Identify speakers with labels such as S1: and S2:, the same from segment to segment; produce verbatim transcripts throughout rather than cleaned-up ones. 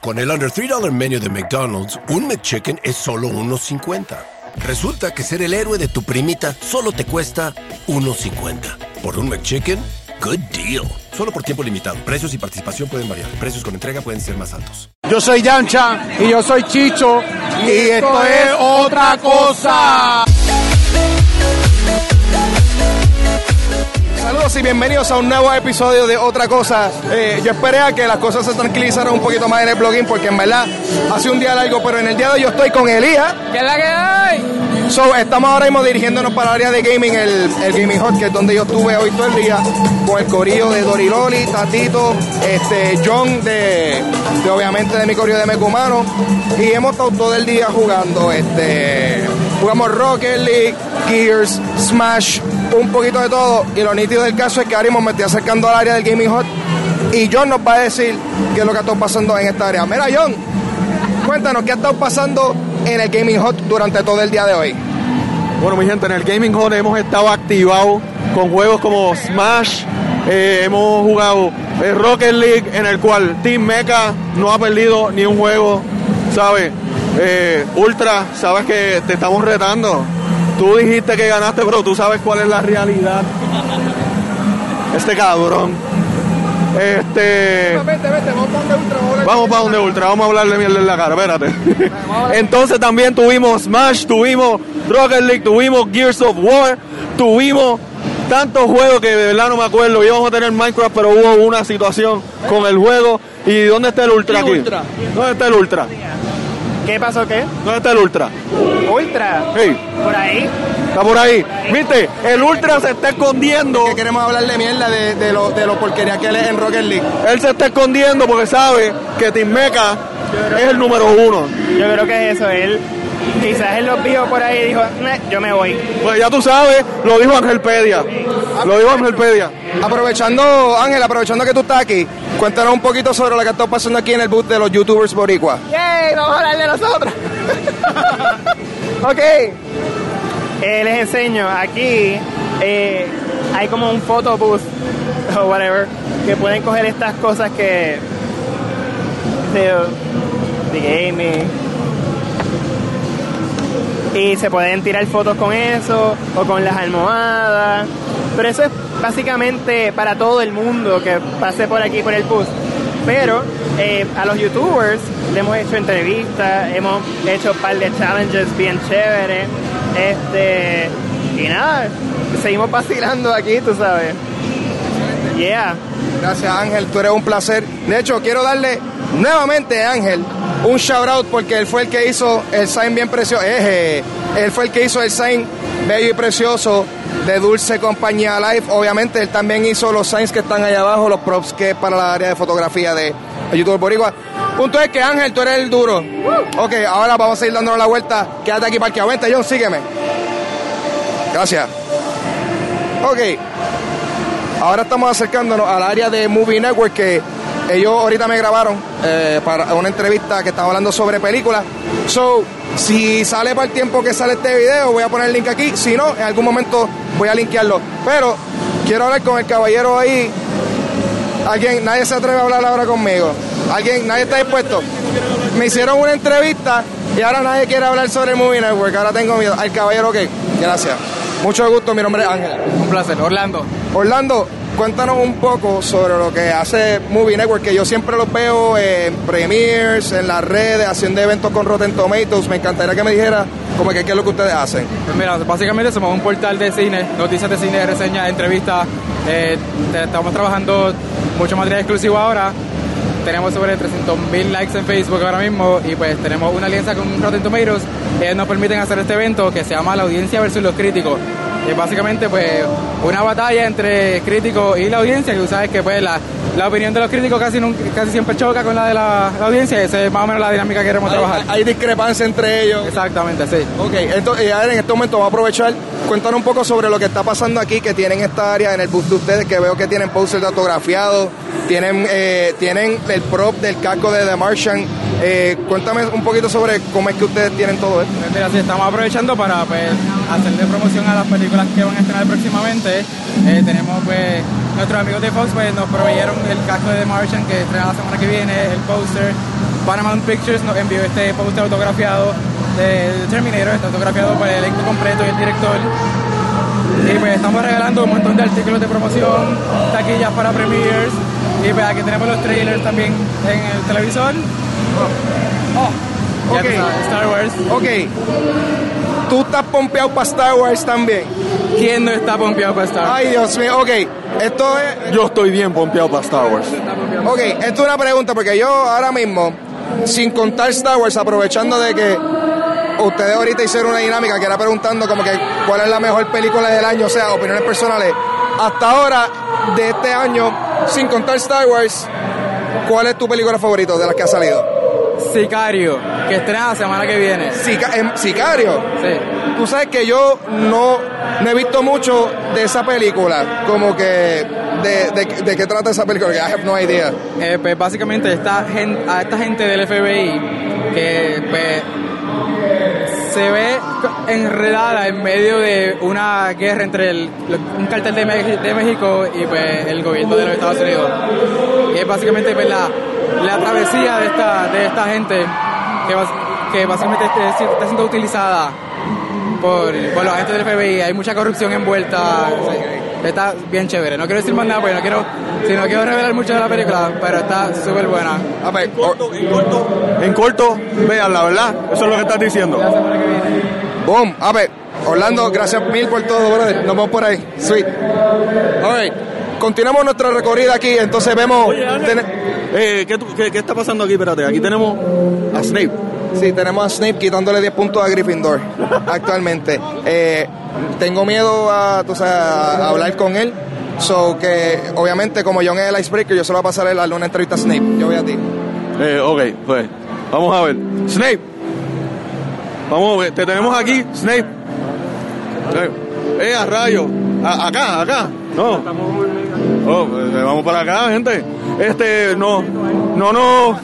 S1: Con el Under three dollar Menu de McDonald's, un McChicken es solo uno cincuenta. Resulta que ser el héroe de tu primita solo te cuesta uno cincuenta. Por un McChicken, good deal. Solo por tiempo limitado. Precios y participación pueden variar. Precios con entrega pueden ser más altos.
S2: Yo soy Yancha
S3: y yo soy Chicho
S2: y, y esto, esto es Otra Cosa. Saludos y bienvenidos a un nuevo episodio de Otra Cosa. Eh, yo esperé a que las cosas se tranquilizaran un poquito más en el blogging porque en verdad hace un día largo, pero en el día de hoy yo estoy con Elías.
S3: ¿Qué es la que hay?
S2: So, estamos ahora mismo dirigiéndonos para el área de gaming, el, el Gaming Hut, que es donde yo estuve hoy todo el día, con el corillo de Doriloli, Tatito, este, John de, de obviamente de mi corillo de Mecumano, y hemos estado todo el día jugando, este, jugamos Rocket League, Gears, Smash, un poquito de todo, y lo nítido del caso es que ahora mismo me estoy acercando al área del Gaming Hut, y John nos va a decir qué es lo que está pasando en esta área. Mira, John, cuéntanos qué ha estado pasando en el Gaming Hut durante todo el día de hoy.
S4: Bueno, mi gente, en el Gaming Hut hemos estado activados con juegos como Smash, eh, hemos jugado el Rocket League, en el cual Team Mecha no ha perdido ni un juego, ¿sabes? Eh, Ultra, sabes que te estamos retando. Tú dijiste que ganaste, pero tú sabes cuál es la realidad. Este cabrón. Este.
S2: Vete, vete, vamos para donde Ultra.
S4: Vamos para donde Ultra, vamos a hablarle mierda en la cara, espérate. Entonces también tuvimos Smash, tuvimos Rocket League, tuvimos Gears of War, tuvimos tantos juegos que de verdad no me acuerdo. Íbamos a tener Minecraft, pero hubo una situación con el juego. ¿Y dónde está el Ultra aquí?
S3: Ultra?
S4: ¿Dónde está el Ultra?
S3: ¿Qué pasó qué?
S4: ¿Dónde está el Ultra?
S3: ¿Ultra?
S4: Sí.
S3: ¿Por ahí?
S4: Está por ahí. ¿Viste? El Ultra se está escondiendo.
S2: Que queremos hablarle mierda de, de, lo, de lo porquería que él es en Rocket League.
S4: Él se está escondiendo porque sabe que Team Mecha es el número uno.
S3: Yo creo que es eso. Él quizás él los vio por ahí y dijo, yo me voy.
S4: Pues ya tú sabes, lo dijo Angelpedia. Lo dijo Angelpedia.
S2: Aprovechando, Ángel, aprovechando que tú estás aquí, cuéntanos un poquito sobre lo que está pasando aquí en el booth de los YouTubers boricua.
S3: ¡Yay! Vamos a hablar de nosotros. Ok. Eh, les enseño, aquí eh, hay como un photo booth o whatever, que pueden coger estas cosas que de, de gaming y se pueden tirar fotos con eso o con las almohadas, pero eso es básicamente para todo el mundo que pase por aquí por el booth. Pero eh, a los youtubers le hemos hecho entrevistas, hemos hecho un par de challenges bien chéveres. Este, y nada, seguimos vacilando aquí, tú sabes. Yeah.
S2: Gracias, Ángel, tú eres un placer. De hecho, quiero darle nuevamente a Ángel un shout out porque él fue el que hizo el sign bien precioso. Eje, él fue el que hizo el sign bello y precioso de Dulce Compañía Live. Obviamente, él también hizo los signs que están ahí abajo, los props que es para la área de fotografía de, de YouTube Boricua. Punto es que, Ángel, tú eres el duro. Ok, ahora vamos a ir dándonos la vuelta. Quédate aquí parqueado. Vente, John, sígueme. Gracias. Ok. Ahora estamos acercándonos al área de Movie Network, que ellos ahorita me grabaron eh, para una entrevista que estaba hablando sobre películas. So, si sale para el tiempo que sale este video, voy a poner el link aquí. Si no, en algún momento voy a linkearlo. Pero quiero hablar con el caballero ahí. Alguien, nadie se atreve a hablar ahora conmigo. ¿Alguien? ¿Nadie está dispuesto? Me hicieron una entrevista y ahora nadie quiere hablar sobre el Movie Network. Ahora tengo miedo. Al caballero, ¿qué? Gracias. Mucho gusto, mi nombre es Ángel.
S3: Un placer, Orlando.
S2: Orlando, cuéntanos un poco sobre lo que hace Movie Network, que yo siempre los veo en premieres, en las redes, haciendo eventos con Rotten Tomatoes. Me encantaría que me dijeras como que qué es lo que ustedes hacen.
S5: Pues mira, básicamente somos un portal de cine, noticias de cine, reseñas, entrevistas. Eh, estamos trabajando mucho material exclusivo ahora. Tenemos sobre trescientos mil likes en Facebook ahora mismo y pues tenemos una alianza con Rotten Tomatoes. Ellos nos permiten hacer este evento que se llama La Audiencia versus los Críticos. Es básicamente pues una batalla entre críticos y la audiencia, que tú sabes que pues la, la opinión de los críticos casi nunca, casi siempre choca con la de la, la audiencia, y esa es más o menos la dinámica que queremos
S2: hay,
S5: trabajar.
S2: Hay discrepancia entre ellos.
S5: Exactamente, sí.
S2: Ok, entonces en este momento vamos a aprovechar, cuéntanos un poco sobre lo que está pasando aquí, que tienen esta área en el booth de ustedes, que veo que tienen posters autografiados, tienen, eh, tienen el prop del casco de The Martian. Eh, cuéntame un poquito sobre cómo es que ustedes tienen todo esto.
S5: Pues mira, sí, estamos aprovechando para pues, hacerle promoción a las películas que van a estrenar próximamente. Eh, tenemos pues nuestros amigos de Fox pues, nos proveyeron el casco de The Martian que estrena la semana que viene, el póster. Paramount Pictures nos envió este póster autografiado de Terminator, está autografiado por el elenco completo y el director. Y pues estamos regalando un montón de artículos de promoción, taquillas para premieres, y pues aquí tenemos los trailers también en el televisor. Oh,
S2: ok.
S5: Star Wars.
S2: Ok. ¿Tú estás pompeado para Star Wars también?
S5: ¿Quién no está pompeado para Star Wars?
S2: Ay, Dios mío, ok. Esto es...
S4: Yo estoy bien pompeado para Star Wars.
S2: Ok, esto es una pregunta, porque yo ahora mismo, sin contar Star Wars, aprovechando de que ustedes ahorita hicieron una dinámica que era preguntando como que cuál es la mejor película del año, o sea, opiniones personales. Hasta ahora, de este año, sin contar Star Wars, ¿cuál es tu película favorita de las que ha salido?
S5: Sicario, que estrena la semana que viene.
S2: Sica- em, Sicario.
S5: Sí.
S2: Tú sabes que yo no, no he visto mucho de esa película, como que de, de, de qué trata esa película, que I have no idea.
S5: Eh, pues básicamente esta gente, a esta gente del F B I que pues, se ve enredada en medio de una guerra entre el, un cartel de, Me- de México y pues, el gobierno de los Estados Unidos. Y es básicamente pues, la, la travesía de esta, de esta gente que, bas, que básicamente este, está siendo utilizada por, por los agentes del F B I. Hay mucha corrupción envuelta. Sí, está bien chévere. No quiero decir más nada porque no quiero, si no quiero revelar mucho de la película, pero está súper buena.
S2: A ver,
S4: En corto, en corto, en corto, vean la verdad. Eso es lo que estás diciendo.
S5: La semana que viene.
S2: boom, a ver, Orlando, gracias mil por todo, brother. Nos vemos por ahí. Sweet. All right. Continuamos nuestra recorrida aquí, entonces vemos... ten-
S4: Eh, ¿qué, tú- qué, ¿Qué está pasando aquí? Espérate, aquí tenemos a Snape.
S2: sí, tenemos a Snape quitándole diez puntos a Gryffindor actualmente. Eh, tengo miedo a, tú sabes, a hablar con él. So que, obviamente, como John es el icebreaker, yo se lo voy a pasar a él a darle una entrevista a Snape. Yo voy a ti.
S4: Eh, ok, pues, vamos a ver. Snape. Vamos a ver, te tenemos aquí, Snape. Eh, eh a rayo. A- acá, acá. No. Oh, pues, eh, vamos para acá, gente. Este, no, no, no,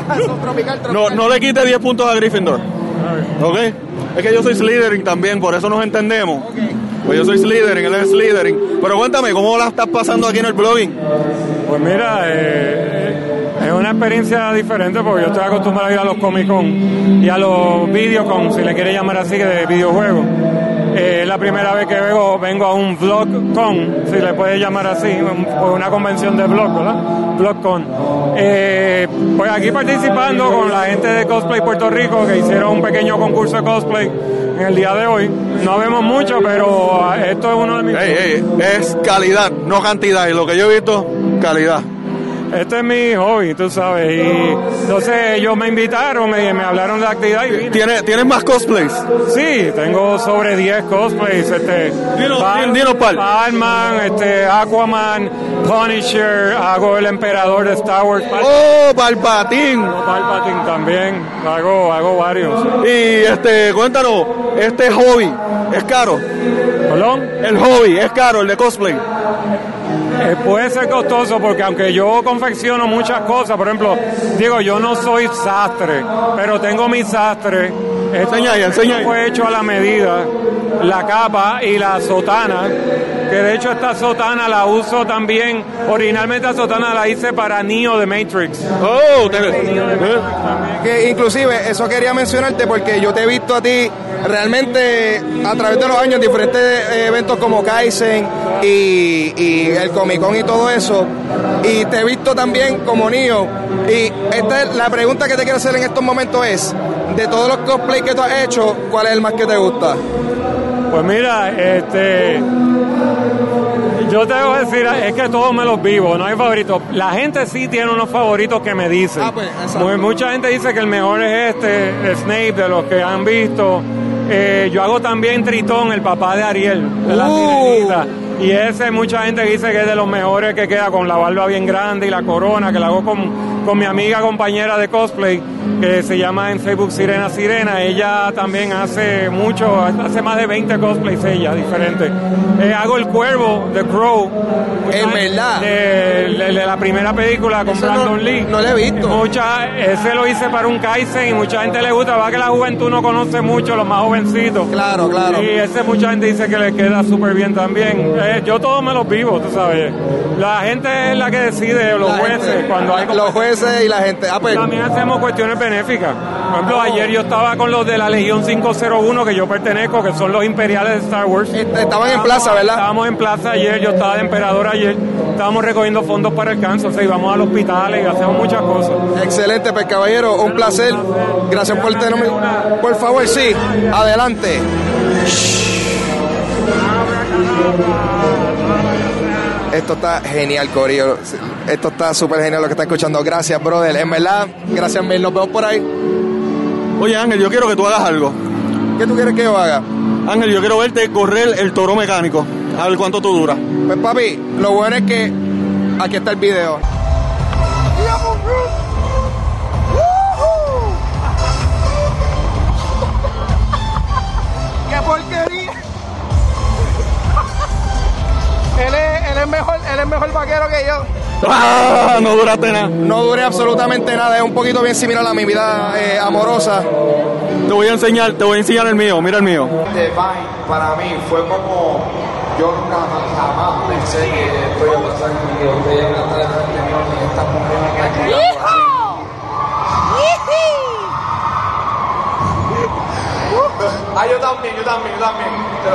S4: no, no le quite diez puntos a Gryffindor. Ok. Es que yo soy Slytherin también, por eso nos entendemos. Pues yo soy Slytherin, él es Slytherin. Pero cuéntame, ¿cómo la estás pasando aquí en el blogging?
S6: Pues mira, eh, es una experiencia diferente porque yo estoy acostumbrado a ir a los Comic Con y a los Videocon, si le quiere llamar así, de videojuegos. Eh, es la primera vez que vengo, vengo a un VlogCon, si le puede llamar así, un- pues una convención de vlog, ¿verdad? VlogCon. Eh, pues aquí participando con la gente de Cosplay Puerto Rico, que hicieron un pequeño concurso de cosplay en el día de hoy. No vemos mucho, pero ah, esto es uno de mis...
S4: Ey, ey, es calidad, no cantidad. Y lo que yo he visto, calidad.
S6: Este es mi hobby, tú sabes, y entonces ellos me invitaron, me, me hablaron de la actividad y vine.
S4: ¿Tienes, ¿Tienes más cosplays?
S6: Sí, tengo sobre diez cosplays, este,
S4: Dinos-
S6: Bat-
S4: dinos par.
S6: Batman, este, Aquaman, Punisher, hago el emperador de Star Wars,
S4: ¡Oh, Palpatine!
S6: Palpatine también, hago, hago varios.
S4: Y este, cuéntanos, este hobby, ¿es caro?
S6: ¿Perdón?
S4: El hobby, ¿es caro, el de cosplay?
S6: Eh, puede ser costoso porque aunque yo confecciono muchas cosas, por ejemplo, digo, yo no soy sastre, pero tengo mi sastre. Esto
S4: Enseña ahí, enseña ahí.
S6: fue hecho a la medida, la capa y la sotana, que de hecho esta sotana la uso también, originalmente la sotana la hice para Neo de Matrix.
S4: ¡Oh! te-
S2: Que inclusive, eso quería mencionarte porque yo te he visto a ti realmente a través de los años en diferentes eh, eventos como Kaizen y, y el Comic Con y todo eso, y te he visto también como Neo. Y esta es la pregunta que te quiero hacer en estos momentos es, de todos los cosplays que tú has hecho, ¿cuál es el más que te gusta?
S6: Pues mira, este, yo te voy a decir, es que todos me los vivo, no hay favoritos. La gente sí tiene unos favoritos que me dicen.
S2: Ah, pues, exacto.
S6: Mu- Mucha gente dice que el mejor es este, Snape, de los que han visto. Eh, yo hago también Tritón, el papá de Ariel, de la
S2: Uh.
S6: sirenita. Y ese mucha gente dice que es de los mejores, que queda con la barba bien grande y la corona, que la hago con, con mi amiga compañera de cosplay, que se llama en Facebook Sirena Sirena. Ella también hace mucho, hace más de veinte cosplays ella, diferentes. Eh, hago el cuervo, The Crow.
S2: ¿Es verdad?
S6: De, de- de la primera película con
S2: Ese
S6: Brandon
S2: no-
S6: Lee.
S2: no lo he visto.
S6: Mucha, ese lo hice para un Kaizen y mucha gente le gusta. Va que la juventud no conoce mucho, los más jovencitos.
S2: Claro, claro.
S6: Y ese mucha gente dice que le queda súper bien también. Eh, yo todos me los vivo, tú sabes. La gente es la que decide, los
S2: La
S6: jueces,
S2: gente,
S6: cuando hay
S2: los jueces veces y la gente... Ah, pues,
S6: también hacemos cuestiones benéficas. Por ejemplo, ayer yo estaba con los de la Legión cinco cero uno, que yo pertenezco, que son los imperiales de Star Wars.
S2: Estaban en plaza, ¿verdad?
S6: Estábamos en plaza ayer, yo estaba de emperador ayer. Estábamos recogiendo fondos para el cáncer, o sea, íbamos a los hospitales y hacemos muchas cosas.
S2: Excelente, pues caballero, un placer. Gracias por tenerme. Por favor, sí, adelante. Esto está genial, corillo. Esto está súper genial lo que está escuchando. Gracias, brother. En verdad, gracias mil. Nos vemos por ahí.
S4: Oye, Ángel, yo quiero que tú hagas algo.
S2: ¿Qué tú quieres que yo haga?
S4: Ángel, yo quiero verte correr el toro mecánico. A ver cuánto tú duras.
S2: Pues, papi, lo bueno es que aquí está el video. ¡Qué porquería! Él es, él es mejor, él es mejor vaquero que yo.
S4: ¡Ah! No duraste nada.
S2: No duré absolutamente nada. Es un poquito bien similar a mi vida eh, amorosa.
S4: Te voy a enseñar, te voy a enseñar el mío. Mira el mío.
S7: The Vine para mí fue como yo nunca jamás pensé que esto iba a pasar y que ustedes iban a estar delante mío y estas mujeres que aquí. Ah, yo también, yo también, yo también. Pero,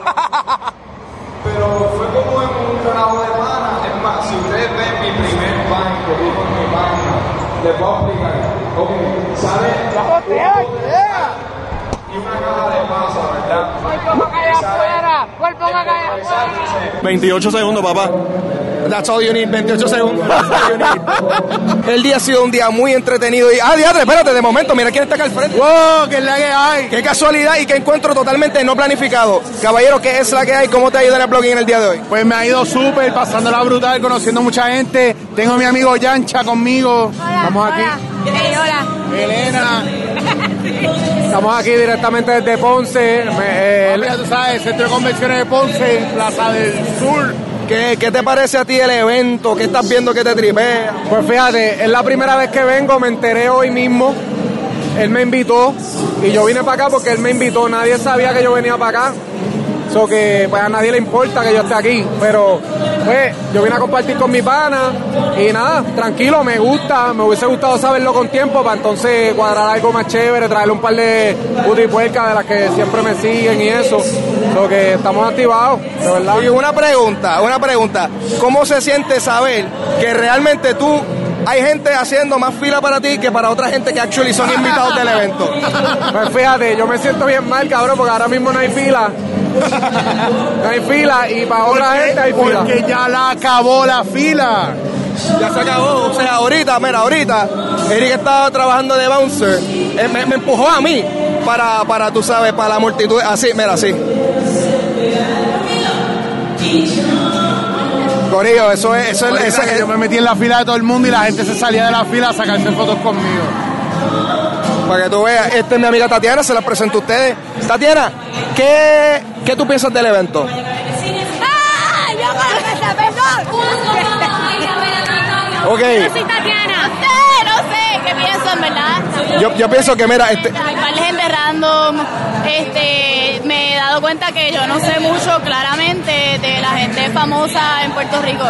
S7: pero fue como en un trabajo de pana. Es más, si ustedes ven mi primer Vine que vi con mi pana, de Publica, ok, ¿sabe? ¡La botella! Y una caja de pasa, ¿verdad?
S8: ¡Cuerpo a caer afuera! ¡Cuerpo a caer afuera!
S4: veintiocho segundos, papá.
S2: That's all you need, veintiocho segundos. That's all you need. El día ha sido un día muy entretenido y... Ah, diadre, espérate, de momento, mira quién está acá al frente. ¡Wow! ¿Qué es la que hay? ¡Qué casualidad y qué encuentro totalmente no planificado! Caballero, ¿qué es la que hay? ¿Cómo te ha ido en el blogging en el día de hoy?
S9: Pues me ha ido súper, pasándola brutal, conociendo mucha gente. Tengo a mi amigo Yancha conmigo.
S8: Hola,
S9: Estamos aquí.
S8: Hola. Hey, hola.
S9: Elena.
S5: Estamos aquí directamente desde Ponce. Me, eh,
S9: Ya tú sabes, Centro de Convenciones de Ponce, Plaza del Sur.
S2: ¿Qué, ¿Qué te parece a ti el evento? ¿Qué estás viendo que te tripea?
S5: Pues fíjate, es la primera vez que vengo, me enteré hoy mismo. Él me invitó y yo vine para acá porque él me invitó. Nadie sabía que yo venía para acá. So que pues a nadie le importa que yo esté aquí. Pero pues yo vine a compartir con mi pana y nada, tranquilo, me gusta. Me hubiese gustado saberlo con tiempo para entonces cuadrar algo más chévere, traerle un par de puercas de las que siempre me siguen y eso. So que estamos activados, de verdad.
S2: Y una pregunta, una pregunta. ¿Cómo se siente saber que realmente tú hay gente haciendo más fila para ti que para otra gente que actually son invitados del evento?
S5: Pues fíjate, yo me siento bien mal, cabrón, porque ahora mismo no hay fila. No hay fila y para otra gente hay fila.
S9: Porque ya la acabó la fila.
S2: Ya se acabó. O sea, ahorita, mira, ahorita, Eric estaba trabajando de bouncer. Él me, me empujó a mí para, para, tú sabes, para la multitud. Así, mira, así. Corillo, eso es... Eso es, eso es
S9: yo me metí en la fila de todo el mundo y la gente se salía de la fila a sacarse fotos conmigo.
S2: Para que tú veas, esta es mi amiga Tatiana, se la presento a ustedes. Tatiana, ¿qué, qué tú piensas del evento?
S8: ¡Ah! ¡Yo conozco perdón!
S2: Ok.
S8: Yo soy Tatiana. No sé, no sé qué pienso, en verdad.
S2: Yo, yo pienso que, mira, este...
S8: Hay par de gente random. Este, me he dado cuenta que yo no sé mucho, claramente, de la gente famosa en Puerto Rico.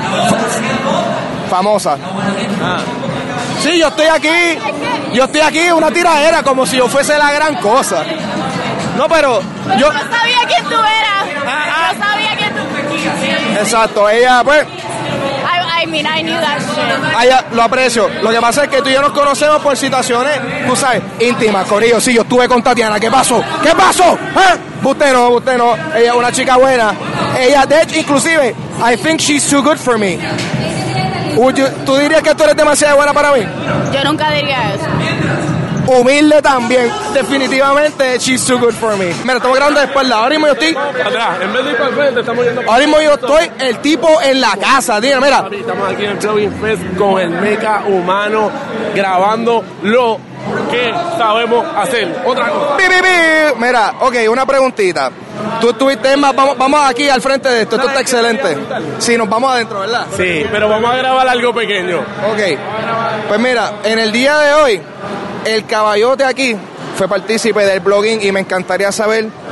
S2: Famosa. Ah. Sí, yo estoy aquí, yo estoy aquí, una tiradera, como si yo fuese la gran cosa. No, pero
S8: Pero
S2: yo...
S8: no sabía quién tú eras. No sabía quién tú eras.
S2: Exacto, ella, pues...
S8: I, I mean, I knew that shit.
S2: Ella, lo aprecio. Lo que pasa es que tú y yo nos conocemos por situaciones, tú sabes, íntimas, corillo. Sí, yo estuve con Tatiana. ¿Qué pasó? ¿Qué pasó? ¿Eh? Usted no, usted no. Ella es una chica buena. Ella, de hecho, inclusive, I think she's too good for me. Would you, ¿Tú dirías que tú eres demasiado buena para mí?
S8: Yo nunca diría eso.
S2: Humilde también. Definitivamente, she's too good for me. Mira, estamos grabando de espalda. Ahora mismo yo estoy...
S10: Atrás, en vez de ir para el frente, estamos yendo para
S2: Ahora mismo yo estoy el tipo en la casa. Dime, mira.
S10: Estamos aquí en el Blogging Fest con el meca humano grabando lo que sabemos hacer. Otra cosa.
S2: Bi, bi, bi. Mira, ok, una preguntita. Tú estuviste más, vamos, vamos aquí al frente de esto. Esto está excelente. Sí, nos vamos adentro, ¿verdad?
S10: Sí, pero vamos a grabar algo pequeño.
S2: Ok. Pues mira, en el día de hoy, el caballote aquí fue partícipe del blogging y me encantaría saber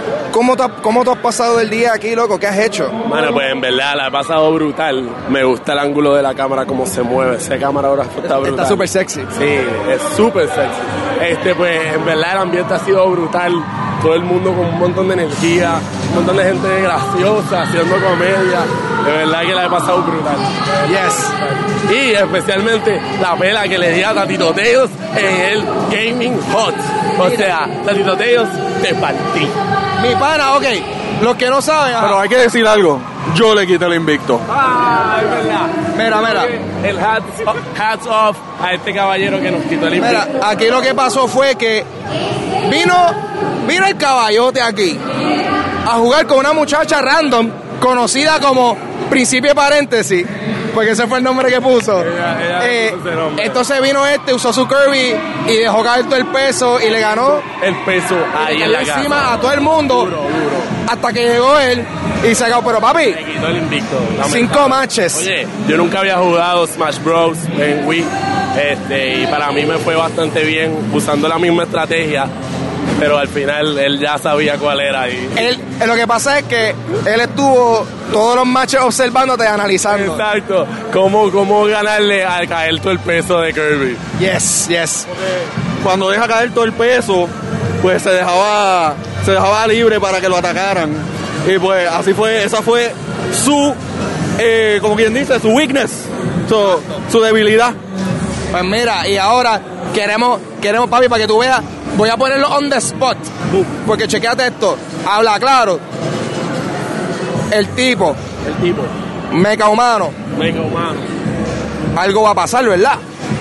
S2: ¿cómo tú, ¿cómo tú has pasado el día aquí, loco? ¿Qué has hecho?
S10: Bueno, pues en verdad la he pasado brutal. Me gusta el ángulo de la cámara, cómo se mueve. Esa cámara ahora está brutal.
S2: Está súper sexy.
S10: Sí, es súper sexy. Este, pues en verdad el ambiente ha sido brutal. Todo el mundo con un montón de energía, un montón de gente graciosa, haciendo comedia. De verdad que la he pasado brutal.
S2: Yes.
S10: Y especialmente la pela que le di a Tatito Teos en el Gaming Hot. O sea, Tatito Teos, te partí.
S2: Mi pana, ok. Los que no saben...
S4: Pero hay que decir algo. Yo le quité el invicto.
S10: Ah, es verdad.
S2: Mira, mira.
S10: El hats, hats off a este caballero que nos quitó el invicto.
S2: Mira, aquí lo que pasó fue que vino, vino el caballote aquí a jugar con una muchacha random conocida como Principio Paréntesis, porque ese fue el nombre que puso.
S10: Ella, ella
S2: eh,
S10: puso ese nombre.
S2: Entonces vino este, usó su Kirby y dejó caer todo el peso y le ganó
S10: El peso ahí en la casa.
S2: encima a todo el mundo.
S10: Duro, duro.
S2: Hasta que llegó él y se acabó. Pero papi,
S10: Me quitó el invicto.
S2: cinco matches.
S10: Oye, yo nunca había jugado Smash Bros. En Wii. Este, y para mí me fue bastante bien usando la misma estrategia. Pero al final él ya sabía cuál era. Y...
S2: Él, lo que pasa es que él estuvo todos los matches observándote y analizando.
S10: Exacto. ¿Cómo, cómo ganarle al caer todo el peso de Kirby?
S2: Yes, yes.
S4: Cuando deja caer todo el peso, pues se dejaba, se dejaba libre para que lo atacaran. Y pues así fue, esa fue su, eh, como quien dice, su weakness, su, su debilidad.
S2: Pues mira, y ahora queremos, queremos, papi, para que tú veas, voy a ponerlo on the spot, porque chequeate esto, habla claro. El tipo,
S10: El tipo.
S2: mecha humano,
S10: Mega humano.
S2: algo va a pasar, ¿verdad?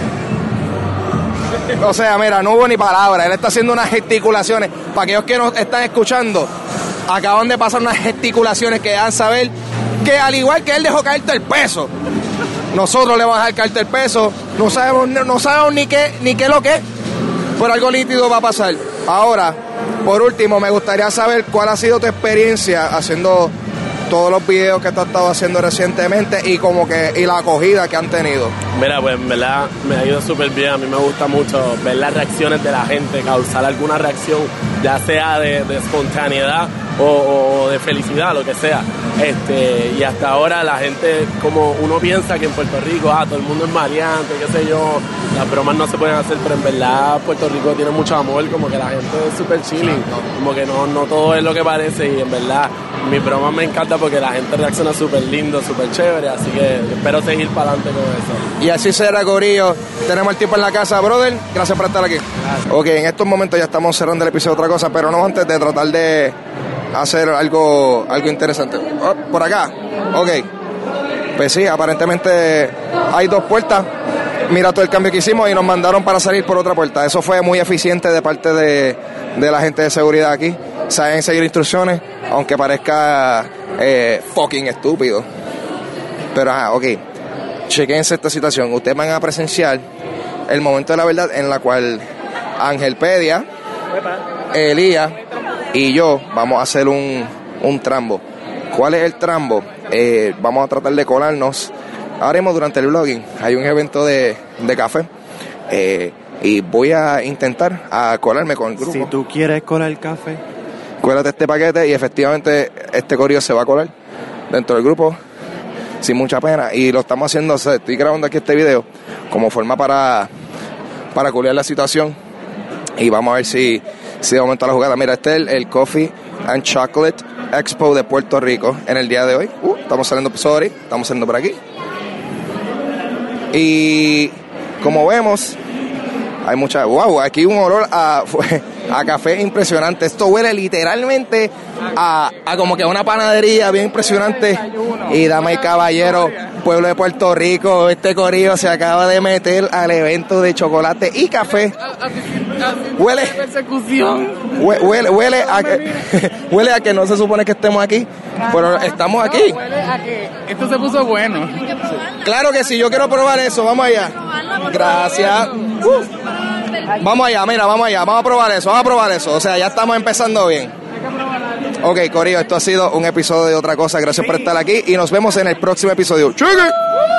S2: O sea, mira, no hubo ni palabra, él está haciendo unas gesticulaciones. Para aquellos que nos están escuchando, acaban de pasar unas gesticulaciones que dan saber que al igual que él dejó caer todo el peso, nosotros le vamos a dejar caer todo el peso. No sabemos, no, no sabemos ni qué, ni qué lo que es, pero algo nítido va a pasar. Ahora, por último, me gustaría saber cuál ha sido tu experiencia haciendo todos los videos que tú has estado haciendo recientemente y como que y la acogida que han tenido.
S10: Mira, pues en verdad me ha ido súper bien. A mí me gusta mucho ver las reacciones de la gente, causar alguna reacción, ya sea de, de espontaneidad o, o de felicidad, lo que sea. Este, y hasta ahora la gente, como uno piensa que en Puerto Rico, ah, todo el mundo es maleante, qué sé yo, las bromas no se pueden hacer, pero en verdad Puerto Rico tiene mucho amor, como que la gente es súper chilling, como que no, no todo es lo que parece, y en verdad mis bromas me encanta porque la gente reacciona súper lindo, súper chévere, así que espero seguir para adelante con eso.
S2: Y así será, corillo. Tenemos el tipo en la casa, brother. Gracias por estar aquí. Gracias. Ok, en estos momentos ya estamos cerrando el episodio de otra cosa, pero no antes de tratar de hacer algo, algo interesante. Oh, por acá. Ok. Pues sí, aparentemente hay dos puertas. Mira todo el cambio que hicimos y nos mandaron para salir por otra puerta. Eso fue muy eficiente de parte de, de la gente de seguridad aquí. Saben seguir instrucciones, aunque parezca eh, fucking estúpido. Pero ajá, ok. Chequense esta situación. Ustedes van a presenciar el momento de la verdad en la cual Angelpedia, Elías y yo vamos a hacer un, un trambo. ¿Cuál es el trambo? Eh, vamos a tratar de colarnos. Haremos durante el vlogging. Hay un evento de, de café. Eh, y voy a intentar a colarme con el grupo.
S11: Si tú quieres colar el café,
S2: cuélate este paquete y efectivamente este corillo se va a colar dentro del grupo sin mucha pena, y lo estamos haciendo, o sea, estoy grabando aquí este video como forma para para culiar la situación, y vamos a ver si si de momento la jugada. Mira, este es el, el Coffee and Chocolate Expo de Puerto Rico en el día de hoy. Uh, estamos saliendo, sorry, estamos saliendo por aquí, y como vemos hay mucha, wow, aquí un olor a, a café impresionante. Esto huele literalmente a, a como que a una panadería bien impresionante. Y dama y caballero, pueblo de Puerto Rico, este corillo se acaba de meter al evento de chocolate y café. Huele, huele, huele, huele a que, huele a que no se supone que estemos aquí, pero estamos aquí.
S5: Huele a que esto se puso bueno.
S2: Claro que sí, yo quiero probar eso, vamos allá. Gracias. Uh. Vamos allá, mira, vamos allá, vamos a probar eso, vamos a probar eso. O sea, ya estamos empezando bien. Ok, corillo, esto ha sido un episodio de Otra Cosa. Gracias por estar aquí y nos vemos en el próximo episodio. ¡Chiqui!